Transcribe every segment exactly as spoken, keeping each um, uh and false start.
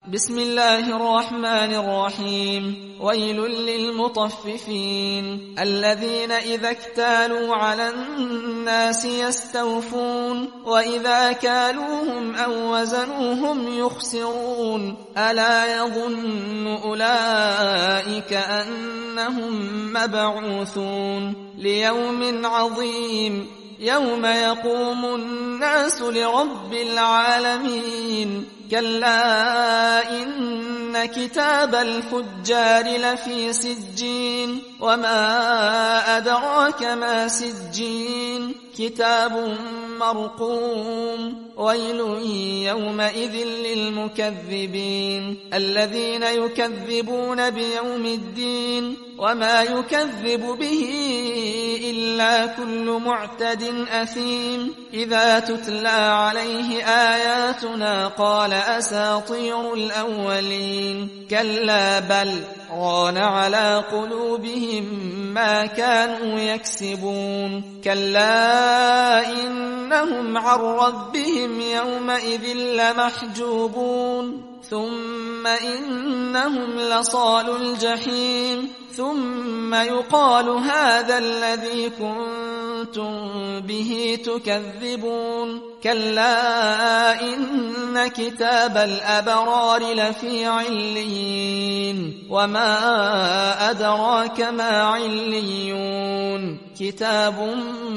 بسم الله الرحمن الرحيم ويل للمطففين الذين إذا اكتالوا على الناس يستوفون وإذا كالوهم أو وزنوهم يخسرون ألا يظن أولئك أنهم مبعوثون ليوم عظيم يوم يقوم الناس لرب العالمين كلا إن كتاب الفجار لفي سجين وما أدراك ما سجين كتاب مرقوم ويل يومئذ للمكذبين الذين يكذبون بيوم الدين وما يكذب به إلا كل معتد أثيم إذا تتلى عليه آياتنا قال أساطير الأولين كلا بل ران على قلوبهم ما كانوا يكسبون كلا إنهم عن ربهم يومئذ لمحجوبون ثم إنهم لصالو الجحيم ثم يقال هذا الذي كنتم به تكذبون كلا إن كتاب الأبرار لفي عليين وما أدراك ما عليون كتاب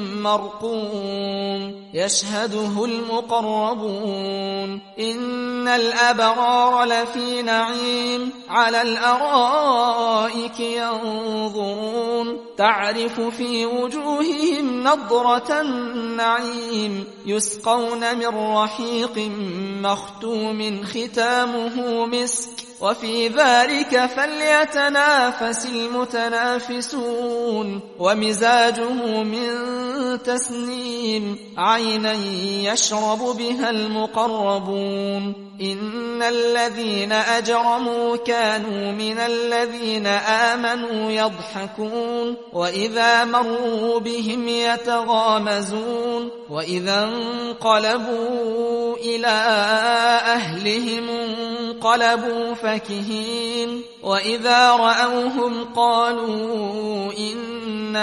مرقوم يشهده المقربون إن الأبرار لفي نعيم على الأرائك ينظرون تعرف في وجوههم نضرة النعيم يسقون من رحيق مختوم ختامه مسك وفي ذلك فليتنافس المتنافسون ومزاجه من تسنيم عينا يشرب بها المقربون إن الذين أجرموا كانوا من الذين آمنوا يضحكون وإذا مروا بهم يتغامزون وإذا انقلبوا إلى أهلهم انقلبوا فكهين وإذا رأوهم قالوا إن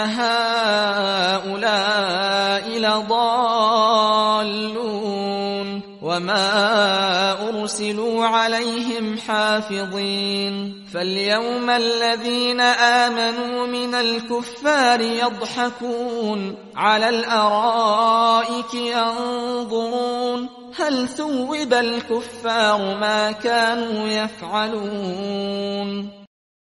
هؤلاء لضالون وما أرسلوا عليهم حافظين فاليوم الذين آمنوا من الكفار يضحكون على الأرائك ينظرون هل ثوب الكفار ما كانوا يفعلون